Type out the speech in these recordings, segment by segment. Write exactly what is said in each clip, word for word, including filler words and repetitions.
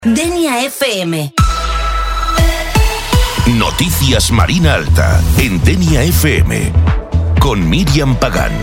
Denia F M. Noticias Marina Alta en Denia F M con Míriam Pagán.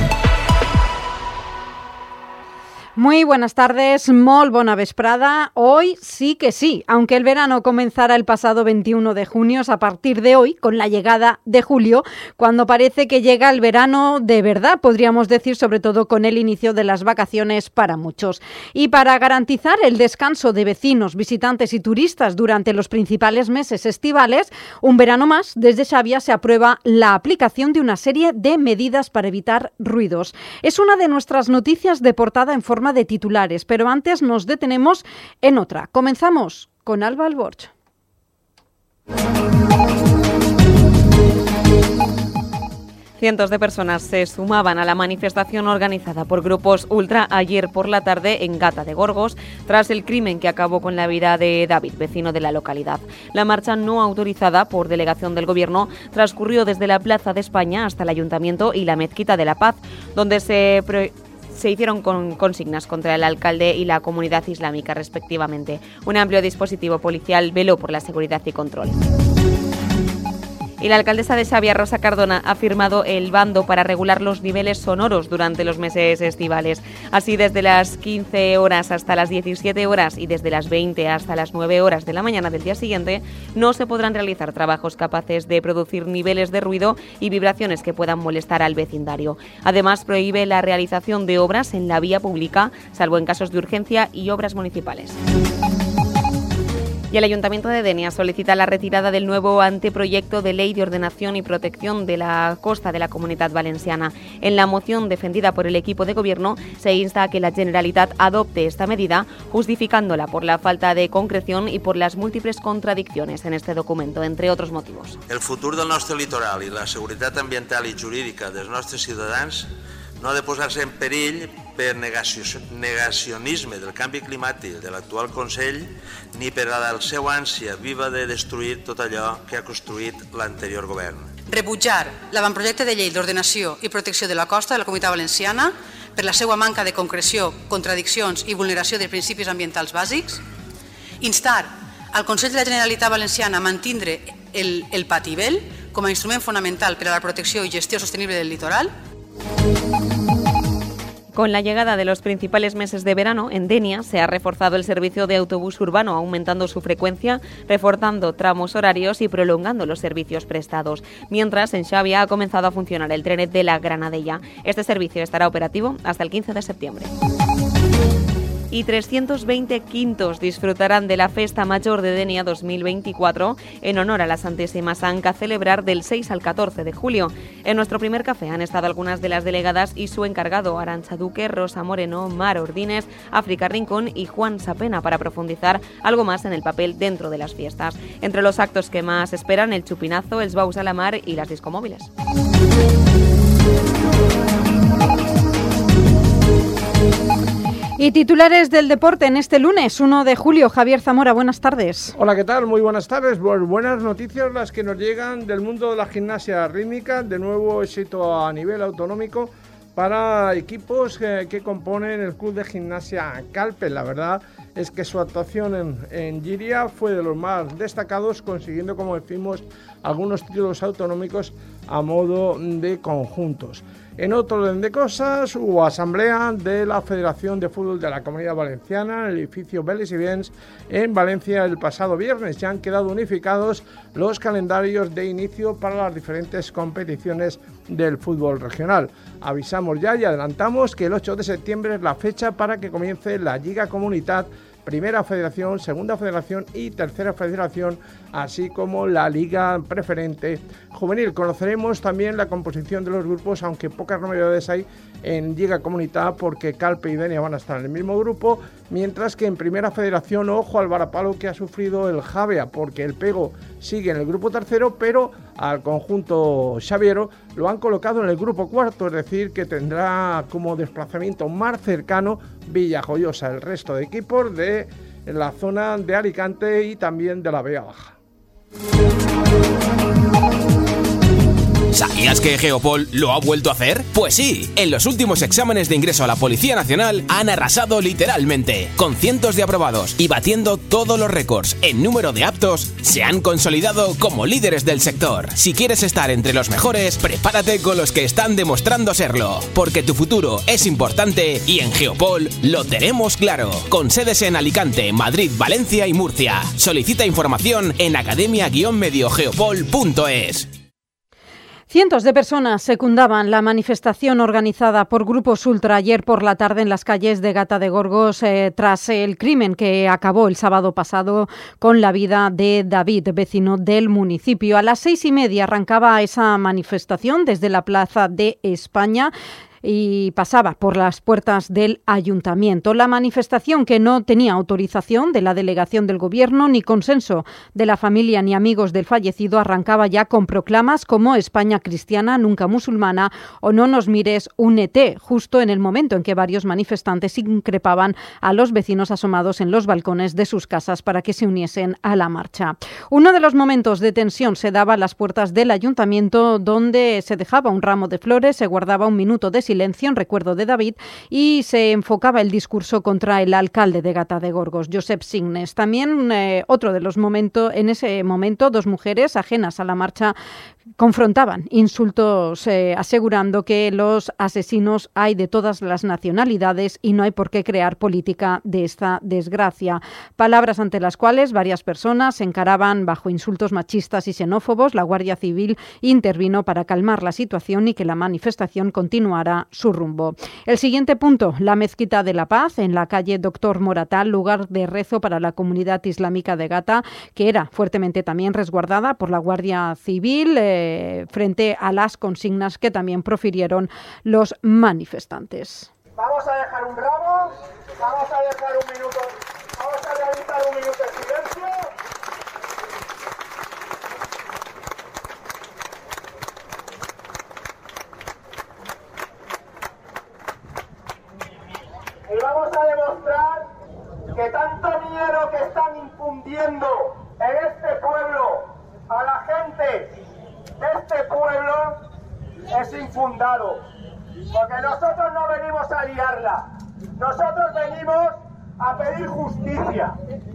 Muy buenas tardes, molt bona vesprada. Hoy sí que sí, aunque el verano comenzara el pasado veintiuno de junio, es a partir de hoy, con la llegada de julio, cuando parece que llega el verano de verdad, podríamos decir, sobre todo con el inicio de las vacaciones para muchos. Y para garantizar el descanso de vecinos, visitantes y turistas durante los principales meses estivales, un verano más, desde Xavia se aprueba la aplicación de una serie de medidas para evitar ruidos. Es una de nuestras noticias de portada en forma de titulares, pero antes nos detenemos en otra. Comenzamos con Alba Alborch. Cientos de personas se sumaban a la manifestación organizada por grupos ultra ayer por la tarde en Gata de Gorgos, tras el crimen que acabó con la vida de David, vecino de la localidad. La marcha no autorizada por delegación del Gobierno transcurrió desde la Plaza de España hasta el Ayuntamiento y la Mezquita de la Paz, donde se... Pro- Se hicieron con consignas contra el alcalde y la comunidad islámica, respectivamente. Un amplio dispositivo policial veló por la seguridad y control. Y la alcaldesa de Xavia, Rosa Cardona, ha firmado el bando para regular los niveles sonoros durante los meses estivales. Así, desde las quince horas hasta las diecisiete horas y desde las veinte hasta las nueve horas de la mañana del día siguiente, no se podrán realizar trabajos capaces de producir niveles de ruido y vibraciones que puedan molestar al vecindario. Además, prohíbe la realización de obras en la vía pública, salvo en casos de urgencia y obras municipales. Y el Ayuntamiento de Denia solicita la retirada del nuevo anteproyecto de ley de ordenación y protección de la costa de la Comunitat Valenciana. En la moción defendida por el equipo de gobierno se insta a que la Generalitat adopte esta medida, justificándola por la falta de concreción y por las múltiples contradicciones en este documento, entre otros motivos. El futur del nostre litoral i la seguretat ambiental i jurídica dels nostres ciutadans no ha de posar-se en perill per negacionisme del canvi climàtic de l'actual Consell ni per la del seu ànsia viva de destruir tot allò que ha construït l'anterior govern. Rebutjar l'avantprojecte de llei d'ordenació i protecció de la costa de la Comunitat Valenciana per la seva manca de concreció, contradiccions i vulneració de principis ambientals bàsics. Instar al Consell de la Generalitat Valenciana a mantindre el, el Patibel com a instrument fonamental per a la protecció i gestió sostenible del litoral. Con la llegada de los principales meses de verano, en Denia se ha reforzado el servicio de autobús urbano, aumentando su frecuencia, reforzando tramos horarios y prolongando los servicios prestados. Mientras, en Xavia ha comenzado a funcionar el trenet de la Granadella. Este servicio estará operativo hasta el quince de septiembre. Y trescientos veinte quintos disfrutarán de la Festa Mayor de Denia dos mil veinticuatro en honor a la Santísima Sanca, a celebrar del seis al catorce de julio. En nuestro primer café han estado algunas de las delegadas y su encargado, Arantxa Duque, Rosa Moreno, Mar Ordines, África Rincón y Juan Sapena, para profundizar algo más en el papel dentro de las fiestas. Entre los actos que más esperan, el chupinazo, els baus a la mar y las discomóviles. Y titulares del deporte en este lunes, uno de julio. Javier Zamora, buenas tardes. Hola, ¿qué tal? Muy buenas tardes. Pues buenas noticias las que nos llegan del mundo de la gimnasia rítmica. De nuevo éxito a nivel autonómico para equipos que, que componen el club de gimnasia Calpe. La verdad es que su actuación en, en Giria fue de los más destacados, consiguiendo, como decimos, algunos títulos autonómicos a modo de conjuntos. En otro orden de cosas, hubo asamblea de la Federación de Fútbol de la Comunidad Valenciana en el edificio Vélez y Bens en Valencia el pasado viernes. Ya han quedado unificados los calendarios de inicio para las diferentes competiciones del fútbol regional. Avisamos ya y adelantamos que el ocho de septiembre es la fecha para que comience la Lliga Comunitat, Primera Federación, Segunda Federación y Tercera Federación, así como la Liga Preferente Juvenil. Conoceremos también la composición de los grupos, aunque pocas novedades hay en Liga Comunitat, porque Calpe y Denia van a estar en el mismo grupo, mientras que en Primera Federación, ojo al varapalo que ha sufrido el Javea, porque el Pego sigue en el grupo tercero, pero al conjunto xaviero lo han colocado en el grupo cuarto, es decir, que tendrá como desplazamiento más cercano Villajoyosa, el resto de equipos de la zona de Alicante y también de la Vega Baja. ¿Sabías que Geopol lo ha vuelto a hacer? Pues sí, en los últimos exámenes de ingreso a la Policía Nacional han arrasado literalmente. Con cientos de aprobados y batiendo todos los récords en número de aptos, se han consolidado como líderes del sector. Si quieres estar entre los mejores, prepárate con los que están demostrando serlo, porque tu futuro es importante y en Geopol lo tenemos claro. Con sedes en Alicante, Madrid, Valencia y Murcia. Solicita información en academia guion medio geopol punto es. Cientos de personas secundaban la manifestación organizada por grupos ultra ayer por la tarde en las calles de Gata de Gorgos eh, tras el crimen que acabó el sábado pasado con la vida de David, vecino del municipio. A las seis y media arrancaba esa manifestación desde la Plaza de España y pasaba por las puertas del ayuntamiento. La manifestación, que no tenía autorización de la delegación del gobierno ni consenso de la familia ni amigos del fallecido, arrancaba ya con proclamas como España cristiana, nunca musulmana o no nos mires, únete, justo en el momento en que varios manifestantes increpaban a los vecinos asomados en los balcones de sus casas para que se uniesen a la marcha. Uno de los momentos de tensión se daba a las puertas del ayuntamiento, donde se dejaba un ramo de flores, se guardaba un minuto de silencio en recuerdo de David y se enfocaba el discurso contra el alcalde de Gata de Gorgos, Josep Signes. También eh, otro de los momentos, en ese momento, dos mujeres ajenas a la marcha confrontaban insultos eh, asegurando que los asesinos hay de todas las nacionalidades y no hay por qué crear política de esta desgracia. Palabras ante las cuales varias personas se encaraban bajo insultos machistas y xenófobos. La Guardia Civil intervino para calmar la situación y que la manifestación continuara su rumbo. El siguiente punto, la Mezquita de la Paz, en la calle Doctor Moratal, lugar de rezo para la comunidad islámica de Gata, que era fuertemente también resguardada por la Guardia Civil, eh, frente a las consignas que también profirieron los manifestantes. Vamos a dejar un ramo, vamos a dejar un minuto, vamos a realizar un minuto de silencio. Y vamos a demostrar que tanto miedo que están infundiendo en este pueblo a la gente de este pueblo es infundado. Porque nosotros no venimos a liarla, nosotros venimos a pedir justicia.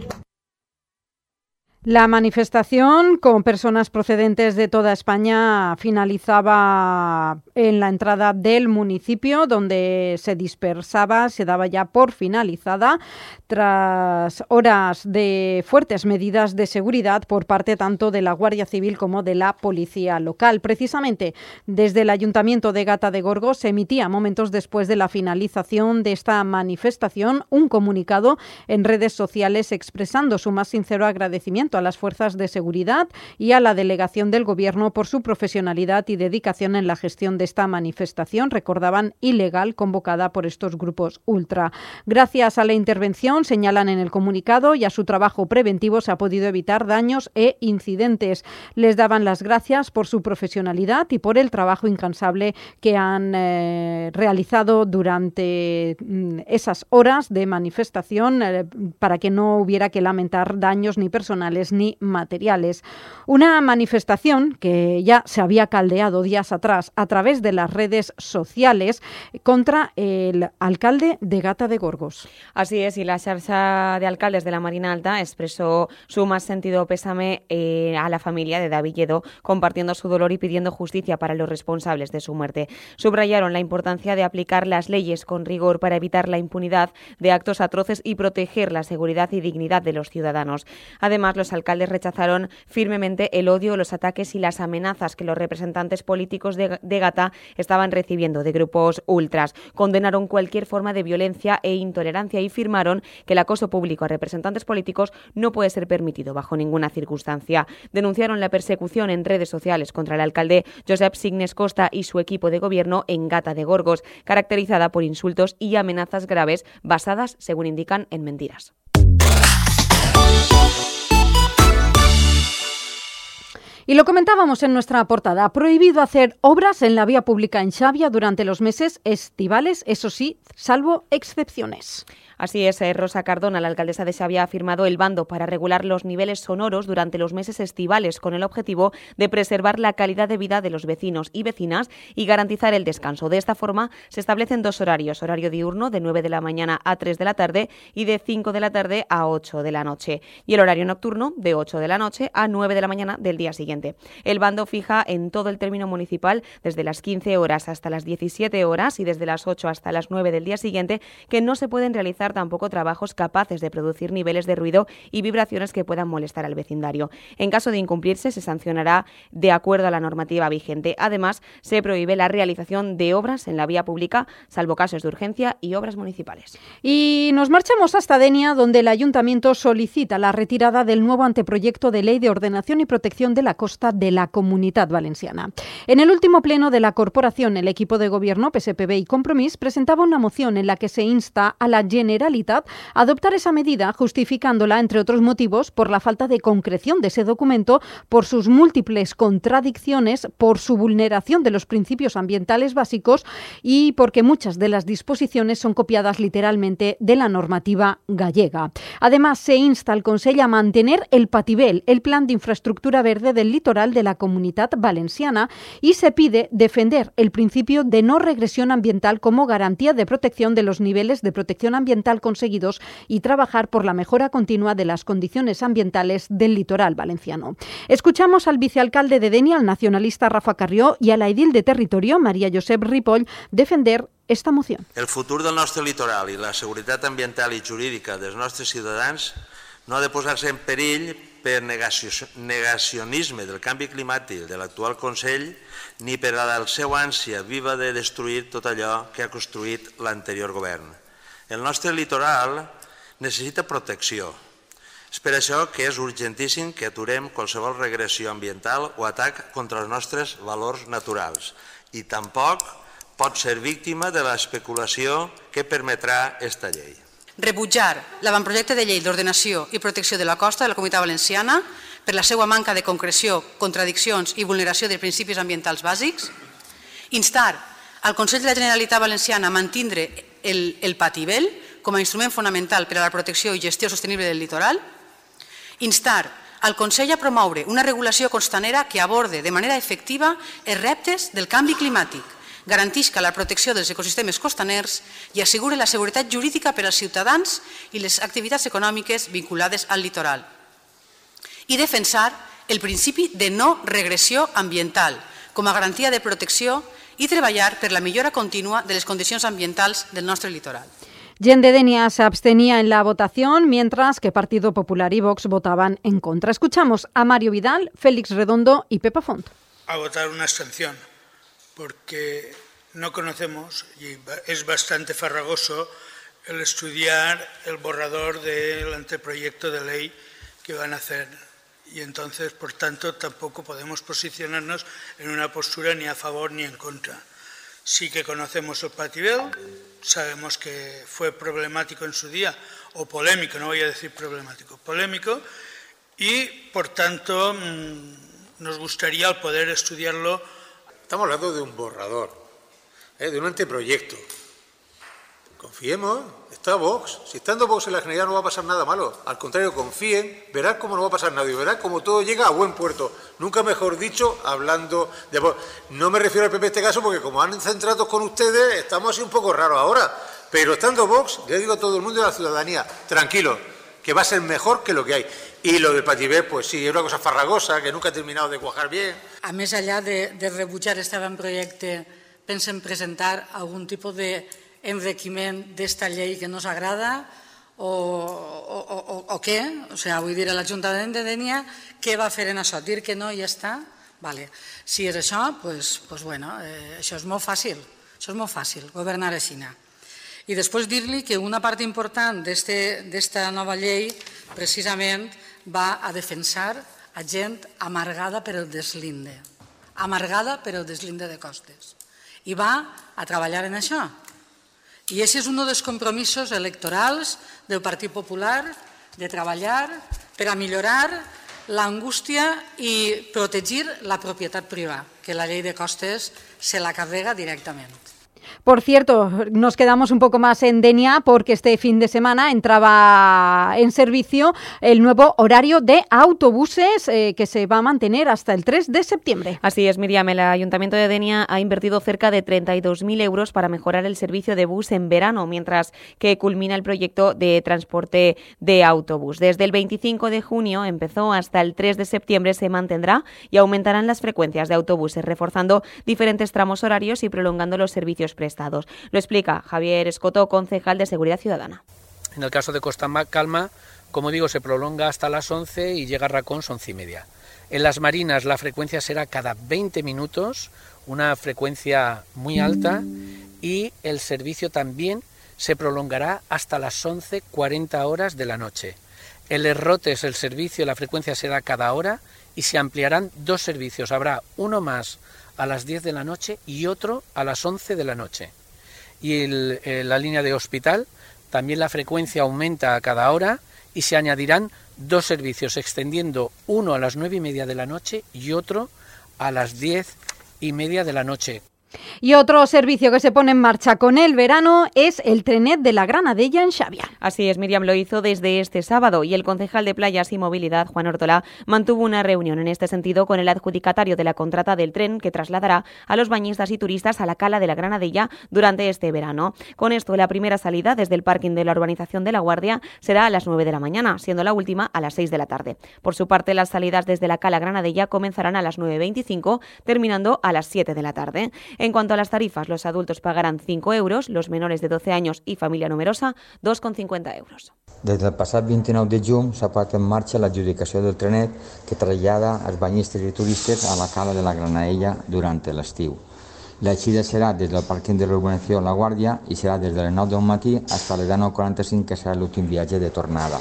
La manifestación, con personas procedentes de toda España, finalizaba en la entrada del municipio, donde se dispersaba, se daba ya por finalizada, tras horas de fuertes medidas de seguridad por parte tanto de la Guardia Civil como de la Policía Local. Precisamente desde el Ayuntamiento de Gata de Gorgos se emitía momentos después de la finalización de esta manifestación un comunicado en redes sociales expresando su más sincero agradecimiento a las fuerzas de seguridad y a la delegación del Gobierno por su profesionalidad y dedicación en la gestión de esta manifestación, recordaban, ilegal, convocada por estos grupos ultra. Gracias a la intervención, señalan en el comunicado, y a su trabajo preventivo se ha podido evitar daños e incidentes. Les daban las gracias por su profesionalidad y por el trabajo incansable que han eh, realizado durante mm, esas horas de manifestación eh, para que no hubiera que lamentar daños ni personales ni materiales. Una manifestación que ya se había caldeado días atrás a través de las redes sociales contra el alcalde de Gata de Gorgos. Así es, y la xarxa de alcaldes de la Marina Alta expresó su más sentido pésame eh, a la familia de David Lledó, compartiendo su dolor y pidiendo justicia para los responsables de su muerte. Subrayaron la importancia de aplicar las leyes con rigor para evitar la impunidad de actos atroces y proteger la seguridad y dignidad de los ciudadanos. Además, los alcaldes rechazaron firmemente el odio, los ataques y las amenazas que los representantes políticos de, de Gata estaban recibiendo de grupos ultras. Condenaron cualquier forma de violencia e intolerancia y firmaron que el acoso público a representantes políticos no puede ser permitido bajo ninguna circunstancia. Denunciaron la persecución en redes sociales contra el alcalde Josep Signes Costa y su equipo de gobierno en Gata de Gorgos, caracterizada por insultos y amenazas graves basadas, según indican, en mentiras. Y lo comentábamos en nuestra portada. Prohibido hacer obras en la vía pública en Xavia durante los meses estivales, eso sí, salvo excepciones. Así es, Rosa Cardona, la alcaldesa de Xavia, ha firmado el bando para regular los niveles sonoros durante los meses estivales con el objetivo de preservar la calidad de vida de los vecinos y vecinas y garantizar el descanso. De esta forma se establecen dos horarios, horario diurno de nueve de la mañana a tres de la tarde y de cinco de la tarde a ocho de la noche, y el horario nocturno de ocho de la noche a nueve de la mañana del día siguiente. El bando fija en todo el término municipal desde las quince horas hasta las diecisiete horas y desde las ocho hasta las nueve del día siguiente que no se pueden realizar tampoco trabajos capaces de producir niveles de ruido y vibraciones que puedan molestar al vecindario. En caso de incumplirse, se sancionará de acuerdo a la normativa vigente. Además, se prohíbe la realización de obras en la vía pública, salvo casos de urgencia y obras municipales. Y nos marchamos hasta Denia, donde el Ayuntamiento solicita la retirada del nuevo anteproyecto de Ley de Ordenación y Protección de la Costa de la Comunitat Valenciana. En el último pleno de la corporación, el equipo de gobierno, P S P B y Compromís, presentaba una moción en la que se insta a la Generalitat a adoptar esa medida, justificándola, entre otros motivos, por la falta de concreción de ese documento, por sus múltiples contradicciones, por su vulneración de los principios ambientales básicos y porque muchas de las disposiciones son copiadas literalmente de la normativa gallega. Además, se insta al Consell a mantener el Patibel, el plan de infraestructura verde del litoral de la Comunitat Valenciana, y se pide defender el principio de no regresión ambiental como garantía de protección de los niveles de protección ambiental conseguidos y trabajar por la mejora continua de las condiciones ambientales del litoral valenciano. Escuchamos al vicealcalde de Denia, al nacionalista Rafa Carrió, y a la edil de territorio, María Josep Ripoll, defender esta moción. El futur del nostre litoral i la seguretat ambiental i jurídica dels nostres ciutadans no ha de posar-se en perill per negacionisme del canvi climàtic de l'actual Consell ni per a la seva ànsia viva de destruir tot allò que ha construït l'anterior govern. El nostre litoral necessita protecció. És per això que és urgentíssim que aturem qualsevol regressió ambiental o atac contra els nostres valors naturals i tampoc pot ser víctima de l'especulació que permetrà esta llei. Rebutjar l'avantprojecte de llei d'ordenació i protecció de la costa de la Comunitat Valenciana per la seva manca de concreció, contradiccions i vulneració de principis ambientals bàsics. Instar al Consell de la Generalitat Valenciana a mantindre el, el Patibel com a instrument fonamental per a la protecció i gestió sostenible del litoral. Instar al Consell a promoure una regulació costanera que aborde de manera efectiva els reptes del canvi climàtic, garantisca la protecció dels ecosistemes costaners i assegure la seguretat jurídica per als ciutadans i les activitats econòmiques vinculades al litoral. I defensar el principi de no regressió ambiental com a garantia de protecció i treballar per la millora contínua de les condicions ambientals del nostre litoral. Gent de Denia se abstenía en la votación, mientras que Partido Popular y Vox votaban en contra. Escuchamos a Mario Vidal, Félix Redondo y Pepa Font. A votar una abstención, porque no conocemos, y es bastante farragoso, el estudiar el borrador del anteproyecto de ley que van a hacer. Y entonces, por tanto, tampoco podemos posicionarnos en una postura ni a favor ni en contra. Sí que conocemos el Patibel, sabemos que fue problemático en su día, o polémico, no voy a decir problemático, polémico, y por tanto nos gustaría al poder estudiarlo. Estamos hablando de un borrador, ¿eh? de un anteproyecto. Confiemos, está Vox. Si estando Vox en la Generalidad no va a pasar nada malo. Al contrario, confíen, verán cómo no va a pasar nada y verán cómo todo llega a buen puerto. Nunca mejor dicho, hablando de Vox. No me refiero al P P en este caso porque como han centrado con ustedes, estamos así un poco raros ahora. Pero estando Vox, le digo a todo el mundo y a la ciudadanía, tranquilo, que va a ser mejor que lo que hay. Y lo del Patibel, pues sí, es una cosa farragosa que nunca ha terminado de cuajar bien. A més allà de, de rebutjar este avantprojecte, pensen presentar algun tipus de enriquiment d'esta llei que no us agrada o, o, o, o què? O sigui, vull dir, l'Ajuntament de Denia què va fer en això? Dir que no i ja està? Vale. Si és això, pues, pues bueno, eh, això és molt fàcil, això és molt fàcil, governar així. I després dir-li que una part important d'esta nova llei precisament va a defensar a gent amargada per el deslinde, amargada per el deslinde de costes. I va a treballar en això. I aquest és un dels compromisos electorals del Partit Popular, de treballar per a millorar l'angústia i protegir la propietat privada, que la llei de costes se la carrega directament. Por cierto, nos quedamos un poco más en Denia porque este fin de semana entraba en servicio el nuevo horario de autobuses eh, que se va a mantener hasta el tres de septiembre. Así es, Miriam. El Ayuntamiento de Denia ha invertido cerca de treinta y dos mil euros para mejorar el servicio de bus en verano, mientras que culmina el proyecto de transporte de autobús. Desde el veinticinco de junio empezó hasta el tres de septiembre se mantendrá y aumentarán las frecuencias de autobuses, reforzando diferentes tramos horarios y prolongando los servicios prestados. Lo explica Javier Escoto, concejal de Seguridad Ciudadana. En el caso de Costa Calma, como digo, se prolonga hasta las once y llega a Racons once y media. En las Marinas la frecuencia será cada veinte minutos, una frecuencia muy alta, y el servicio también se prolongará hasta las once cuarenta horas de la noche. En Les Rotes el servicio, la frecuencia será cada hora y se ampliarán dos servicios. Habrá uno más a las diez de la noche y otro a las once de la noche. Y el, eh, la línea de Hospital, también la frecuencia aumenta a cada hora y se añadirán dos servicios, extendiendo uno a las nueve y media de la noche y otro a las diez y media de la noche. Y otro servicio que se pone en marcha con el verano es el trenet de la Granadella en Xavia. Así es, Miriam, lo hizo desde este sábado y el concejal de Playas y Movilidad, Juan Ortolá, mantuvo una reunión en este sentido con el adjudicatario de la contrata del tren que trasladará a los bañistas y turistas a la cala de la Granadella durante este verano. Con esto, la primera salida desde el parking de la urbanización de La Guardia será a las nueve de la mañana, siendo la última a las seis de la tarde. Por su parte, las salidas desde la cala Granadella comenzarán a las nueve veinticinco, terminando a las siete de la tarde. En cuanto a las tarifas, los adultos pagarán cinco euros, los menores de doce años y familia numerosa dos coma cincuenta euros. Des del passat vint-i-nou de juny s'ha posat en marxa l'adjudicació del trenet que trasllada els banyistes i turistes a la cala de la Granadella durant l'estiu. L'eixida serà des del pàrquing de l'urbanizació La Guàrdia i serà des de les nou del matí fins a les deu quaranta-cinc, que serà l'últim viatge de tornada.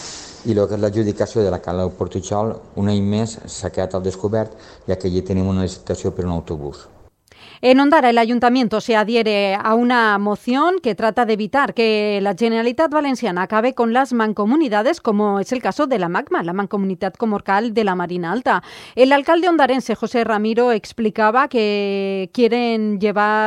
I el que és l'adjudicació de la cala del Portutxol, un any més s'ha quedat al descobert, ja que allí tenim una licitació per un autobús. En Ondara, el Ayuntamiento se adhiere a una moción que trata de evitar que la Generalitat Valenciana acabe con las mancomunidades, como es el caso de la MACMA, la Mancomunitat Comarcal de la Marina Alta. El alcalde ondarense, José Ramiro, explicaba que quieren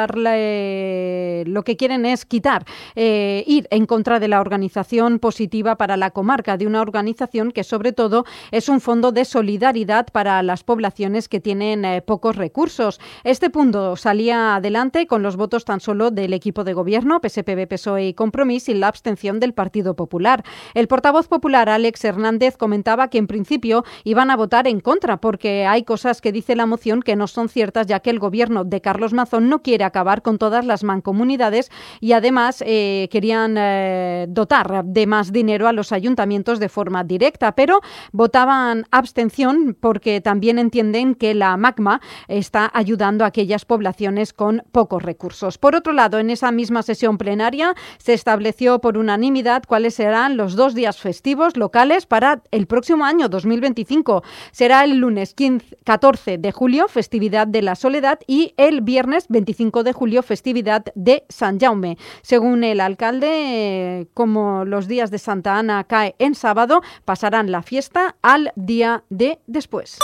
llevarle, lo que quieren es quitar, eh, ir en contra de la organización positiva para la comarca, de una organización que sobre todo es un fondo de solidaridad para las poblaciones que tienen eh, pocos recursos. Este punto salía adelante con los votos tan solo del equipo de gobierno, P S P B, P S O E y Compromís, y la abstención del Partido Popular. El portavoz popular, Àlex Hernández, comentaba que en principio iban a votar en contra porque hay cosas que dice la moción que no son ciertas, ya que el gobierno de Carlos Mazón no quiere acabar con todas las mancomunidades y además eh, querían eh, dotar de más dinero a los ayuntamientos de forma directa, pero votaban abstención porque también entienden que la MACMA está ayudando a aquellas poblaciones con pocos recursos. Por otro lado, en esa misma sesión plenaria se estableció por unanimidad cuáles serán los dos días festivos locales para el próximo año dos mil veinticinco. Será el lunes catorce de julio, festividad de la Soledad, y el viernes veinticinco de julio, festividad de San Jaume. Según el alcalde, como los días de Santa Ana cae en sábado, pasarán la fiesta al día de después.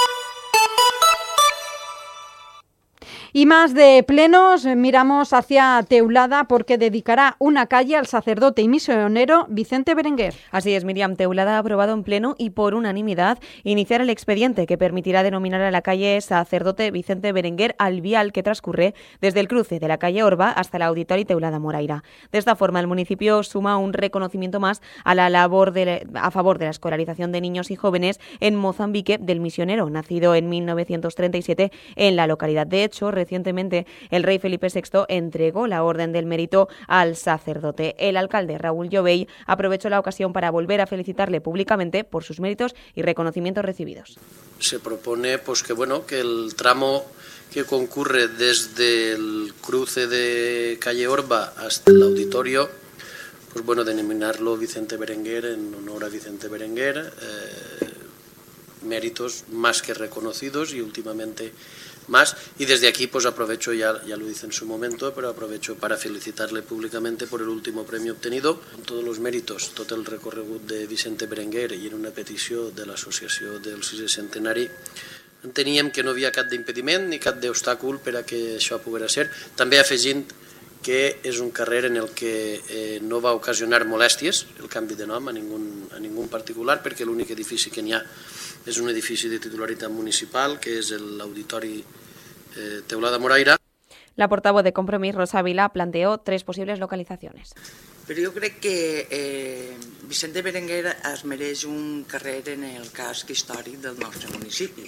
Y más de plenos, miramos hacia Teulada porque dedicará una calle al sacerdote y misionero Vicente Berenguer. Así es, Miriam. Teulada ha aprobado en pleno y por unanimidad iniciar el expediente que permitirá denominar a la calle Sacerdote Vicente Berenguer al vial que transcurre desde el cruce de la calle Orba hasta el Auditorio Teulada Moraira. De esta forma, el municipio suma un reconocimiento más a la labor de, a favor de la escolarización de niños y jóvenes en Mozambique del misionero, nacido en mil novecientos treinta y siete en la localidad. De hecho, recientemente el rey Felipe sexto entregó la Orden del Mérito al sacerdote. El alcalde Raúl Llovell aprovechó la ocasión para volver a felicitarle públicamente por sus méritos y reconocimientos recibidos. Se propone pues que bueno que el tramo que concurre desde el cruce de calle Orba hasta el auditorio, pues bueno, denominarlo Vicente Berenguer en honor a Vicente Berenguer, eh, méritos más que reconocidos y últimamente más, y desde aquí pues aprovecho, ya, ya lo hice en su momento, pero aprovecho para felicitarle públicamente por el último premio obtenido, con todos los méritos, tot el recorregut de Vicente Berenguer i en una petició de l'associació del sisè centenari. Enteníem que no hi havia cap d'impediment ni cap d'obstàcul per a que això poguera ser, també afegint que és un carrer en el que eh, no va ocasionar molèsties el canvi de nom a ningú, a ningú particular, perquè l'únic edifici que n'hi ha és un edifici de titularitat municipal, que és l'Auditori eh, Teulada Moraira. La portavoz de Compromís, Rosa Vila, planteó tres posibles localizaciones. Però jo crec que eh, Vicent de Berenguer es mereix un carrer en el casc històric del nostre municipi.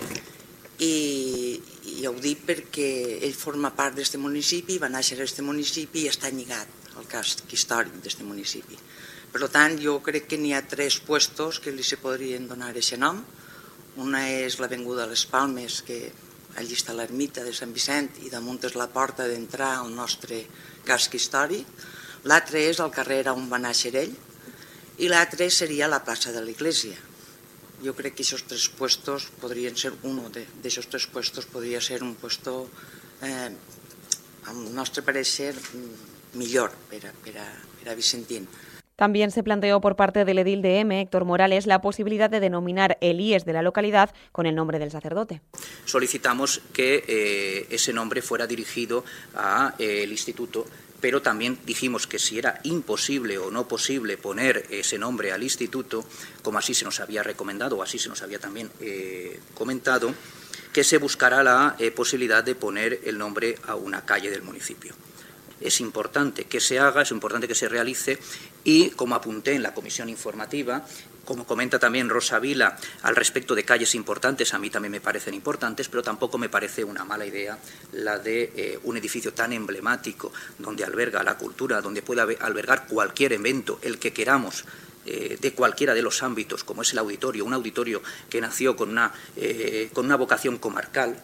I, i ho dic perquè ell forma part d'aquest municipi, va néixer a aquest municipi i està lligat al casc històric d'aquest municipi. Per tant, jo crec que n'hi ha tres puestos que li se podrien donar aquest nom. Una és l'Avinguda Les Palmes, que allí està l'ermita de Sant Vicent i damunt és la porta d'entrar al nostre casc històric. L'altre és el carrer on va néixer ell i l'altre seria la plaça de l'Església. Jo crec que aquests tres puestos podrien ser, uno d'aquests tres puestos podria ser un puesto, eh, al nostre parecer, millor per a, per a, per a Vicentín. También se planteó por parte del edil de M, Héctor Morales, la posibilidad de denominar el I E S de la localidad con el nombre del sacerdote. Solicitamos que eh, ese nombre fuera dirigido al eh, instituto, pero también dijimos que si era imposible o no posible poner ese nombre al instituto, como así se nos había recomendado o así se nos había también eh, comentado, que se buscara la eh, posibilidad de poner el nombre a una calle del municipio. Es importante que se haga, es importante que se realice y, como apunté en la comisión informativa, como comenta también Rosa Vila, al respecto de calles importantes, a mí también me parecen importantes, pero tampoco me parece una mala idea la de eh, un edificio tan emblemático donde alberga la cultura, donde pueda albergar cualquier evento, el que queramos, eh, de cualquiera de los ámbitos, como es el auditorio, un auditorio que nació con una, eh, con una vocación comarcal,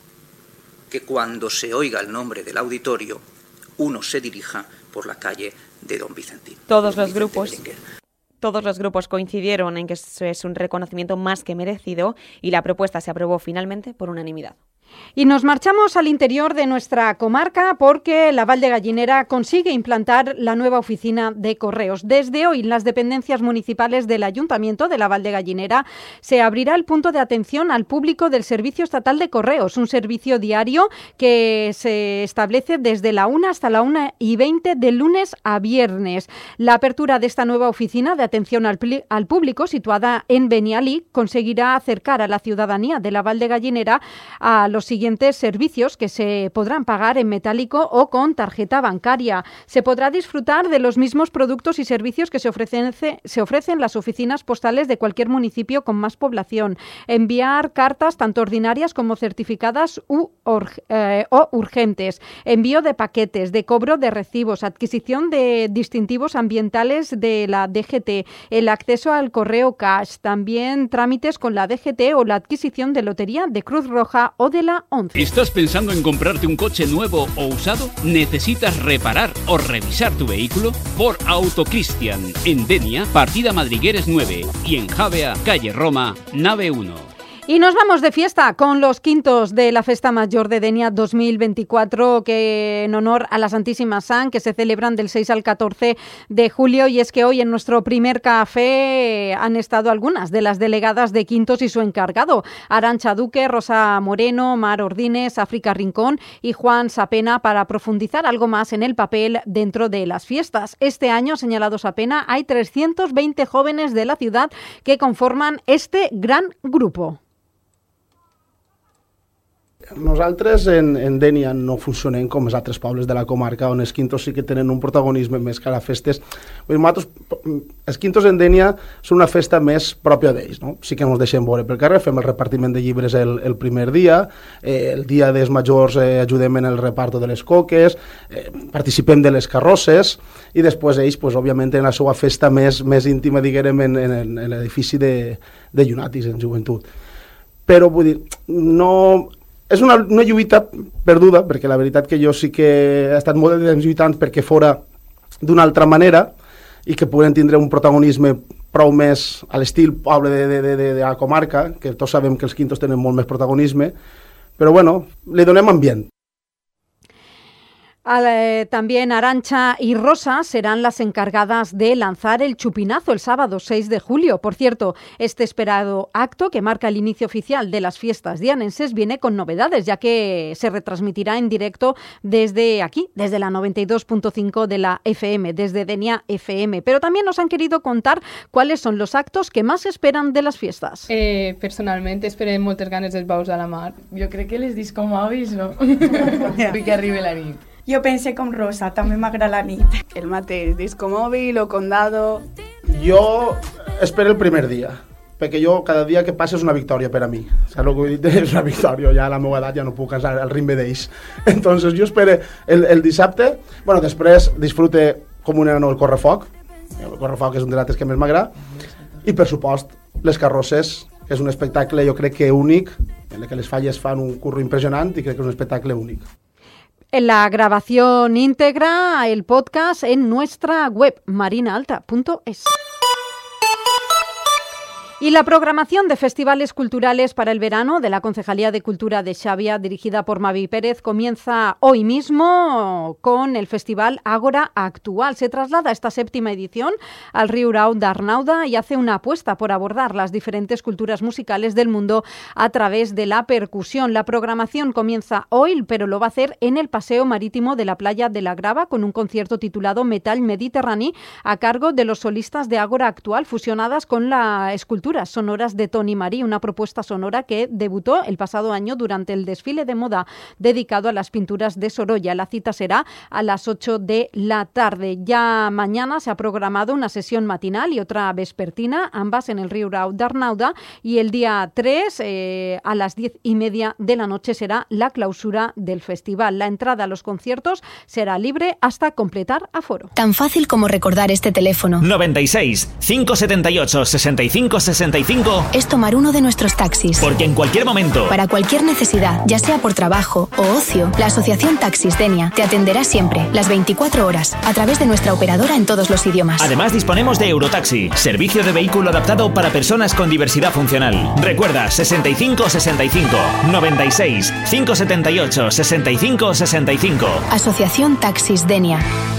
que cuando se oiga el nombre del auditorio, uno se dirija por la calle de Don Vicentín. Todos los grupos, todos los grupos coincidieron en que es un reconocimiento más que merecido y la propuesta se aprobó finalmente por unanimidad. Y nos marchamos al interior de nuestra comarca porque la Val de Gallinera consigue implantar la nueva oficina de correos. Desde hoy, las dependencias municipales del Ayuntamiento de la Val de Gallinera se abrirá el punto de atención al público del Servicio Estatal de Correos, un servicio diario que se establece desde la una hasta la una y veinte de lunes a viernes. La apertura de esta nueva oficina de atención al, al público, situada en Benialí, conseguirá acercar a la ciudadanía de la Val de Gallinera a los siguientes servicios que se podrán pagar en metálico o con tarjeta bancaria. Se podrá disfrutar de los mismos productos y servicios que se ofrecen, se ofrecen en las oficinas postales de cualquier municipio con más población. Enviar cartas tanto ordinarias como certificadas u, or, eh, o urgentes. Envío de paquetes, de cobro de recibos, adquisición de distintivos ambientales de la D G T, el acceso al correo cash, también trámites con la D G T o la adquisición de lotería de Cruz Roja o de la once. ¿Estás pensando en comprarte un coche nuevo o usado? ¿Necesitas reparar o revisar tu vehículo? Por Autocristian, en Denia, partida Madrigueres nueve y en Javea, calle Roma, nave uno. Y nos vamos de fiesta con los quintos de la Festa Mayor de Denia dos mil veinticuatro, que en honor a la Santísima San, que se celebran del seis al catorce de julio. Y es que hoy en nuestro primer café han estado algunas de las delegadas de quintos y su encargado, Arantxa Duque, Rosa Moreno, Mar Ordines, África Rincón y Juan Sapena, para profundizar algo más en el papel dentro de las fiestas. Este año, señalado Sapena, hay trescientos veinte jóvenes de la ciudad que conforman este gran grupo. Nosaltres en, en Denia no funcionem com els altres pobles de la comarca, on els quintos sí que tenen un protagonisme més que a festes. Nosaltres, els quintos en Denia són una festa més pròpia d'ells, no? Sí que ens deixem veure pel carrer, fem el repartiment de llibres el, el primer dia, eh, el dia dels majors eh, ajudem en el reparto de les coques, eh, participem de les carrosses i després ells, pues, òbviament, en la seva festa més, més íntima, diguem, en, en, en l'edifici de, de Llunatis, en joventut. Però, vull dir, no... És una, una lluita perduda, perquè la veritat que jo sí que he estat molt de temps lluitant perquè fora d'una altra manera i que puguen tindre un protagonisme prou més a l'estil poble de, de, de, de la comarca, que tots sabem que els quintos tenen molt més protagonisme, però bueno, li donem ambient. Eh, también Arantxa y Rosa serán las encargadas de lanzar el chupinazo el sábado seis de julio. Por cierto, este esperado acto, que marca el inicio oficial de las fiestas dianenses, viene con novedades, ya que se retransmitirá en directo desde aquí, desde la noventa y dos punto cinco de la F M, desde Denia F M. Pero también nos han querido contar cuáles son los actos que más esperan de las fiestas. Eh, personalment esperem moltes ganes dels baus a la mar. Jo crec que les discomòbils, no? Vull que arribi la nit. Jo pense com Rosa, també m'agrada la nit. El mateix, discomòbil o condado. Jo espero el primer dia, perquè jo cada dia que passa és una victòria per a mi. Saps el que vull dir? És una victòria, ja a la meva edat ja no puc cansar el ritme d'ells. Entonces jo espero el, el dissabte, bueno, després disfrute com un nano el correfoc, el correfoc és un dels altres que més m'agrada, i per supost les carrosses, que és un espectacle jo crec que únic, en el que les falles fan un curro impressionant i crec que és un espectacle únic. En la grabación íntegra, el podcast en nuestra web marina alta punto es. Y la programación de festivales culturales para el verano de la Concejalía de Cultura de Xavia, dirigida por Mavi Pérez, comienza hoy mismo con el Festival Ágora Actual. Se traslada esta séptima edición al Riurau d'Arnauda y hace una apuesta por abordar las diferentes culturas musicales del mundo a través de la percusión. La programación comienza hoy, pero lo va a hacer en el Paseo Marítimo de la Playa de la Grava con un concierto titulado Metal Mediterrani a cargo de los solistas de Ágora Actual, fusionadas con la escultura sonoras de Toni Marí, una propuesta sonora que debutó el pasado año durante el desfile de moda dedicado a las pinturas de Sorolla. La cita será a las ocho de la tarde. Ya mañana se ha programado una sesión matinal y otra vespertina, ambas en el Riurau d'Arnauda, y el día tres eh, a las diez y media de la noche será la clausura del festival. La entrada a los conciertos será libre hasta completar aforo. Tan fácil como recordar este teléfono. noventa y seis, cinco setenta y ocho, sesenta y cinco sesenta y cinco es tomar uno de nuestros taxis. Porque en cualquier momento, para cualquier necesidad, ya sea por trabajo o ocio, la Asociación Taxis Denia te atenderá siempre, las veinticuatro horas, a través de nuestra operadora en todos los idiomas. Además disponemos de Eurotaxi, servicio de vehículo adaptado para personas con diversidad funcional. Recuerda, sesenta y cinco sesenta y cinco, noventa y seis, cinco setenta y ocho, sesenta y cinco sesenta y cinco. Asociación Taxis Denia.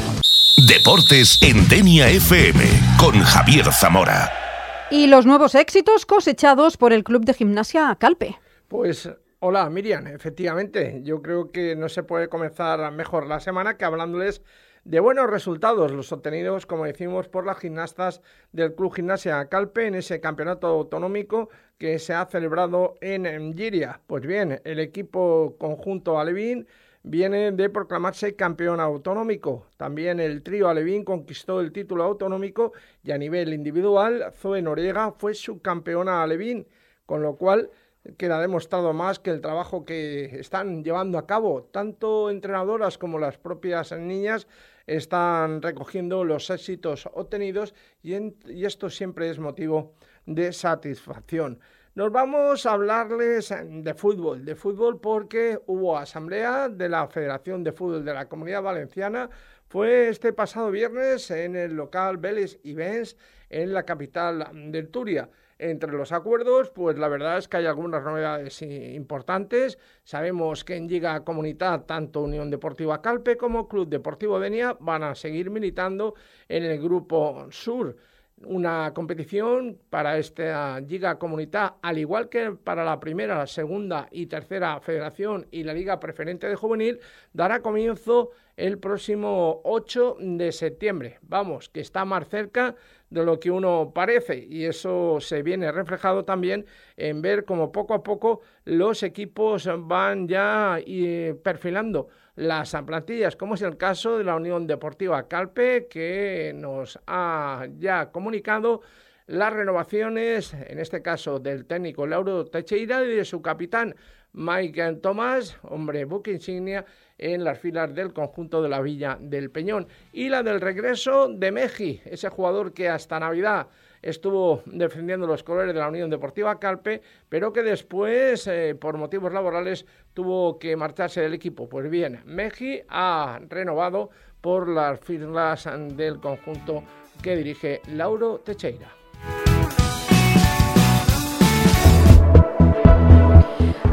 Deportes en Denia F M con Javier Zamora. Y los nuevos éxitos cosechados por el Club de Gimnasia Calpe. Pues hola Miriam, efectivamente, yo creo que no se puede comenzar mejor la semana que hablándoles de buenos resultados, los obtenidos, como decimos, por las gimnastas del Club Gimnasia Calpe en ese campeonato autonómico que se ha celebrado en Giria. Pues bien, el equipo conjunto alevín viene de proclamarse campeón autonómico. También el trío alevín conquistó el título autonómico y a nivel individual Zoe Noriega fue subcampeona alevín, con lo cual queda demostrado más que el trabajo que están llevando a cabo tanto entrenadoras como las propias niñas están recogiendo los éxitos obtenidos y, en, y esto siempre es motivo de satisfacción. Nos vamos a hablarles de fútbol, de fútbol porque hubo asamblea de la Federación de Fútbol de la Comunidad Valenciana. Fue este pasado viernes en el local Vélez Events en la capital del Túria. Entre los acuerdos, pues la verdad es que hay algunas novedades importantes. Sabemos que en Lliga Comunitat tanto Unión Deportiva Calpe como Club Deportivo Denia van a seguir militando en el Grupo Sur. Una competición para esta Lliga Comunitat, al igual que para la primera, la segunda y tercera federación y la Liga Preferente de Juvenil, dará comienzo el próximo ocho de septiembre. Vamos, que está más cerca de lo que uno parece y eso se viene reflejado también en ver cómo poco a poco los equipos van ya eh, perfilando las plantillas, como es el caso de la Unión Deportiva Calpe, que nos ha ya comunicado las renovaciones, en este caso del técnico Lauro Teixeira y de su capitán Mike Tomás, hombre buque insignia en las filas del conjunto de la Villa del Peñón, y la del regreso de Meji, ese jugador que hasta Navidad estuvo defendiendo los colores de la Unión Deportiva Calpe, pero que después, eh, por motivos laborales, tuvo que marcharse del equipo. Pues bien, Meji ha renovado por las filas del conjunto que dirige Lauro Teixeira.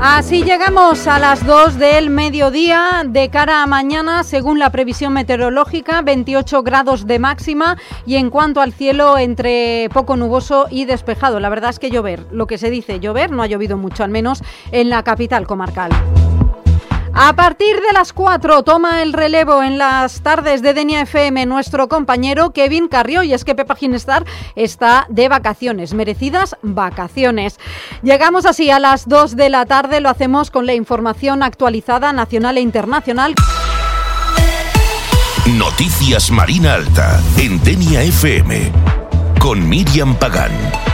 Así llegamos a las dos del mediodía. De cara a mañana, según la previsión meteorológica, veintiocho grados de máxima y en cuanto al cielo, entre poco nuboso y despejado. La verdad es que llover, lo que se dice llover, no ha llovido mucho, al menos en la capital comarcal. A partir de las cuatro toma el relevo en las tardes de Denia F M nuestro compañero Kevin Carrió, y es que Pepa Ginestar está de vacaciones, merecidas vacaciones. Llegamos así a las dos de la tarde, lo hacemos con la información actualizada nacional e internacional. Noticias Marina Alta en Denia F M con Miriam Pagán.